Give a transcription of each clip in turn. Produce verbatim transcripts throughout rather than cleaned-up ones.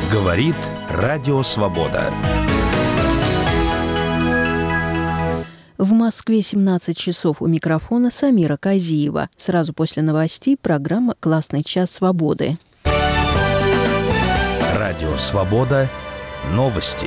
Говорит Радио Свобода. В Москве семнадцать часов, у микрофона Самира Казиева. Сразу после новостей программа «Классный час свободы». Радио Свобода. Новости.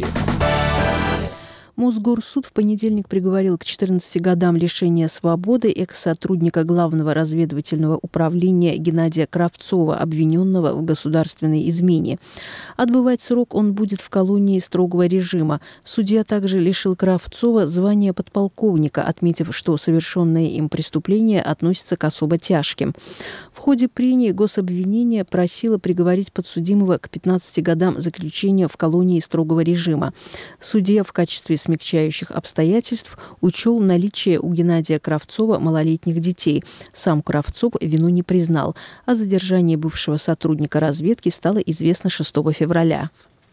Мосгорсуд в понедельник приговорил к четырнадцати годам лишения свободы экс-сотрудника Главного разведывательного управления Геннадия Кравцова, обвиненного в государственной измене. Отбывать срок он будет в колонии строгого режима. Судья также лишил Кравцова звания подполковника, отметив, что совершенное им преступление относится к особо тяжким. В ходе прений гособвинение просило приговорить подсудимого к пятнадцати годам заключения в колонии строгого режима. Судья в качестве смягчающих обстоятельств учел наличие у Геннадия Кравцова малолетних детей. Сам Кравцов вину не признал. О задержании бывшего сотрудника разведки стало известно шестого февраля.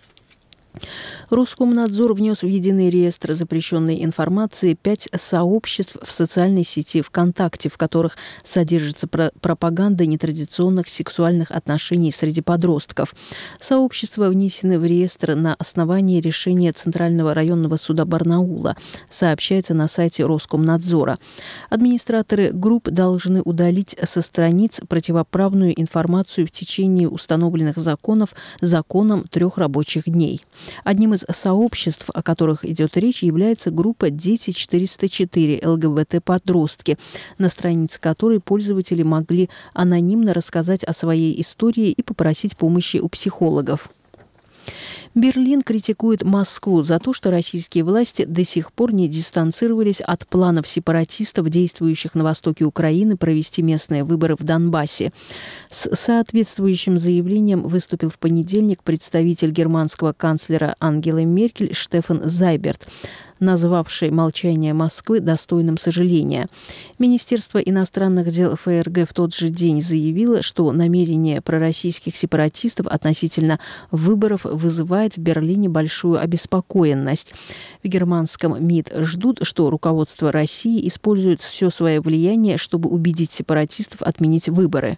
Роскомнадзор внес в единый реестр запрещенной информации пять сообществ в социальной сети ВКонтакте, в которых содержится про- пропаганда нетрадиционных сексуальных отношений среди подростков. Сообщества внесены в реестр на основании решения Центрального районного суда Барнаула, сообщается на сайте Роскомнадзора. Администраторы групп должны удалить со страниц противоправную информацию в течение установленных законов законом трех рабочих дней. Одним из сообществ, о которых идет речь, является группа «Дети четыреста четыре» ЛГБТ-подростки, на странице которой пользователи могли анонимно рассказать о своей истории и попросить помощи у психологов. Берлин критикует Москву за то, что российские власти до сих пор не дистанцировались от планов сепаратистов, действующих на востоке Украины, провести местные выборы в Донбассе. С соответствующим заявлением выступил в понедельник представитель германского канцлера Ангелы Меркель Штефан Зайберт, назвавший молчание Москвы достойным сожаления. Министерство иностранных дел ФРГ в тот же день заявило, что намерение пророссийских сепаратистов относительно выборов вызывает в Берлине большую обеспокоенность. В германском МИД ждут, что руководство России использует все свое влияние, чтобы убедить сепаратистов отменить выборы.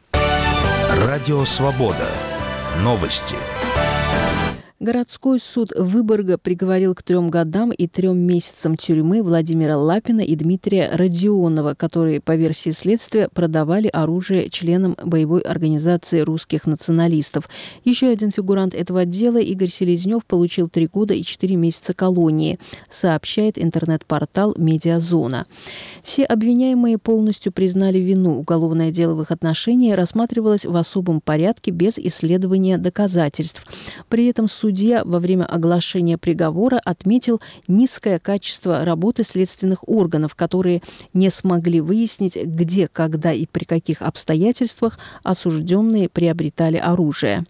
Радио Свобода. Новости. Городской суд Выборга приговорил к трем годам и трем месяцам тюрьмы Владимира Лапина и Дмитрия Родионова, которые, по версии следствия, продавали оружие членам боевой организации русских националистов. Еще один фигурант этого дела, Игорь Селезнев, получил три года и четыре месяца колонии, сообщает интернет-портал «Медиазона». Все обвиняемые полностью признали вину. Уголовное дело в их отношении рассматривалось в особом порядке без исследования доказательств. При этом суд Судья во время оглашения приговора отметил низкое качество работы следственных органов, которые не смогли выяснить, где, когда и при каких обстоятельствах осужденные приобретали оружие.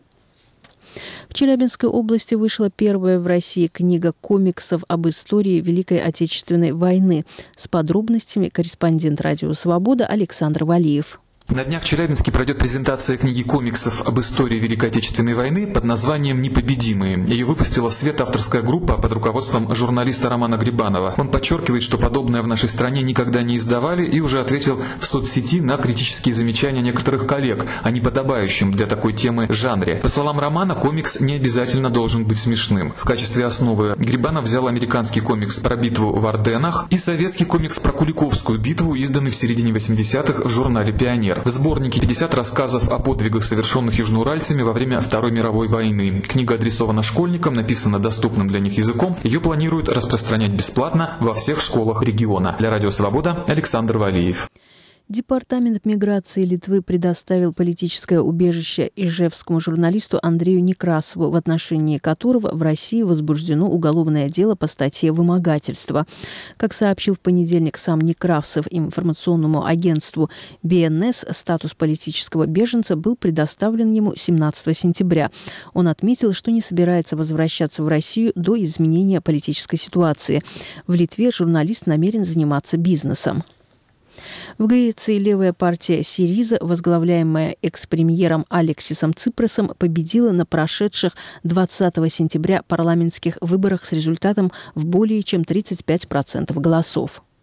В Челябинской области вышла первая в России книга комиксов об истории Великой Отечественной войны. С подробностями корреспондент «Радио Свобода» Александр Валиев. На днях в Челябинске пройдет презентация книги комиксов об истории Великой Отечественной войны под названием «Непобедимые». Ее выпустила в свет авторская группа под руководством журналиста Романа Грибанова. Он подчеркивает, что подобное в нашей стране никогда не издавали, и уже ответил в соцсети на критические замечания некоторых коллег о неподобающем для такой темы жанре. По словам Романа, комикс не обязательно должен быть смешным. В качестве основы Грибанов взял американский комикс про битву в Арденнах и советский комикс про Куликовскую битву, изданный в середине восьмидесятых в журнале «Пионер». В сборнике пятьдесят рассказов о подвигах, совершенных южноуральцами во время Второй мировой войны. Книга адресована школьникам, написана доступным для них языком. Ее планируют распространять бесплатно во всех школах региона. Для Радио Свобода Александр Валиев. Департамент миграции Литвы предоставил политическое убежище ижевскому журналисту Андрею Некрасову, в отношении которого в России возбуждено уголовное дело по статье «Вымогательство». Как сообщил в понедельник сам Некрасов информационному агентству бэ эн эс, статус политического беженца был предоставлен ему семнадцатого сентября. Он отметил, что не собирается возвращаться в Россию до изменения политической ситуации. В Литве журналист намерен заниматься бизнесом. В Греции левая партия Сириза, возглавляемая экс-премьером Алексисом Ципросом, победила на прошедших двадцатого сентября парламентских выборах с результатом в более чем тридцать пять процентов голосов.